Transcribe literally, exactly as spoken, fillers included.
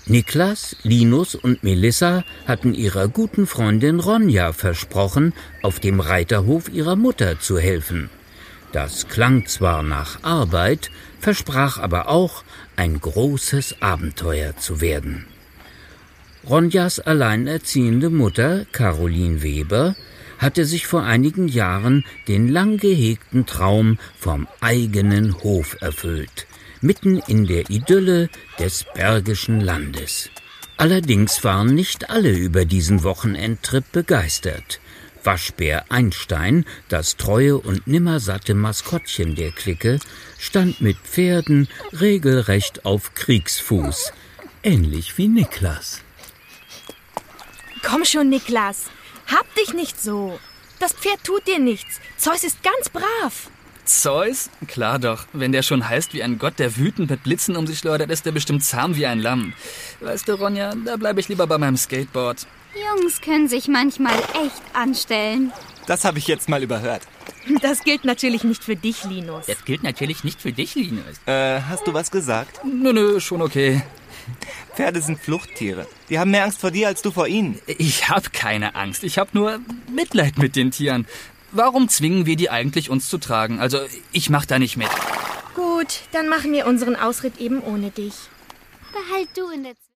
Niklas, Linus und Melissa hatten ihrer guten Freundin Ronja versprochen, auf dem Reiterhof ihrer Mutter zu helfen. Das klang zwar nach Arbeit, versprach aber auch, ein großes Abenteuer zu werden. Ronjas alleinerziehende Mutter, Caroline Weber, hatte sich vor einigen Jahren den lang gehegten Traum vom eigenen Hof erfüllt, mitten in der Idylle des Bergischen Landes. Allerdings waren nicht alle über diesen Wochenendtrip begeistert. Waschbär Einstein, das treue und nimmersatte Maskottchen der Clique, stand mit Pferden regelrecht auf Kriegsfuß, ähnlich wie Niklas. Komm schon, Niklas, hab dich nicht so. Das Pferd tut dir nichts. Zeus ist ganz brav. Zeus? Klar doch. Wenn der schon heißt wie ein Gott, der wütend mit Blitzen um sich schleudert, ist der bestimmt zahm wie ein Lamm. Weißt du, Ronja, da bleibe ich lieber bei meinem Skateboard. Jungs können sich manchmal echt anstellen. Das habe ich jetzt mal überhört. Das gilt natürlich nicht für dich, Linus. Das gilt natürlich nicht für dich, Linus. Äh, hast du was gesagt? Nö, nö, schon okay. Pferde sind Fluchttiere. Die haben mehr Angst vor dir als du vor ihnen. Ich habe keine Angst. Ich habe nur Mitleid mit den Tieren. Warum zwingen wir die eigentlich, uns zu tragen? Also, ich mach da nicht mit. Gut, dann machen wir unseren Ausritt eben ohne dich. Behalt du in der